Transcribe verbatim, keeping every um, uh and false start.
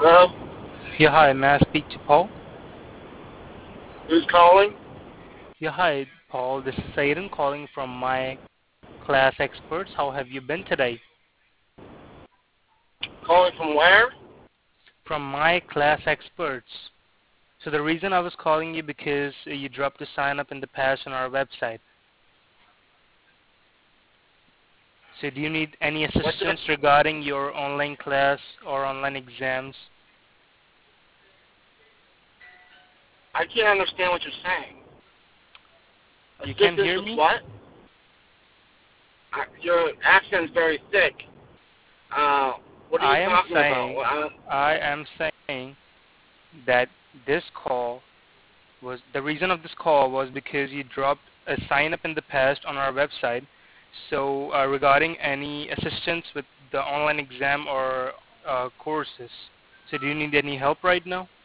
Hello? Yeah, hi. May I speak to Paul? Who's calling? Yeah, hi, Paul. This is Saidan calling from my class experts. How have you been today? Calling from where? From my class experts. So the reason I was calling you because you dropped a sign up in the past on our website. So do you need any What's it? assistance regarding your online class or online exams? I can't understand what you're saying. You can Assistance hear with me? what? I, your accent's very thick. Uh, what are you I am talking about? saying, Well, I, I am saying that this call was the reason of this call was because you dropped a sign up in the past on our website. So uh, regarding any assistance with the online exam or uh, courses. So do you need any help right now?